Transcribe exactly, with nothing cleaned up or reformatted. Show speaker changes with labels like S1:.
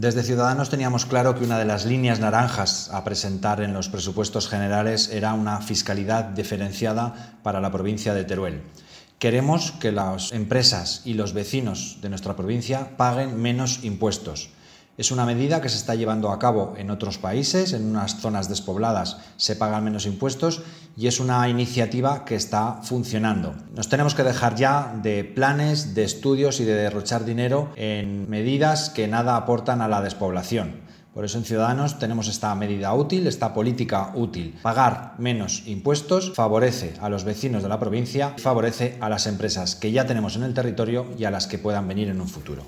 S1: Desde Ciudadanos teníamos claro que una de las líneas naranjas a presentar en los presupuestos generales era una fiscalidad diferenciada para la provincia de Teruel. Queremos que las empresas y los vecinos de nuestra provincia paguen menos impuestos. Es una medida que se está llevando a cabo en otros países, en unas zonas despobladas se pagan menos impuestos y es una iniciativa que está funcionando. Nos tenemos que dejar ya de planes, de estudios y de derrochar dinero en medidas que nada aportan a la despoblación. Por eso en Ciudadanos tenemos esta medida útil, esta política útil. Pagar menos impuestos favorece a los vecinos de la provincia y favorece a las empresas que ya tenemos en el territorio y a las que puedan venir en un futuro.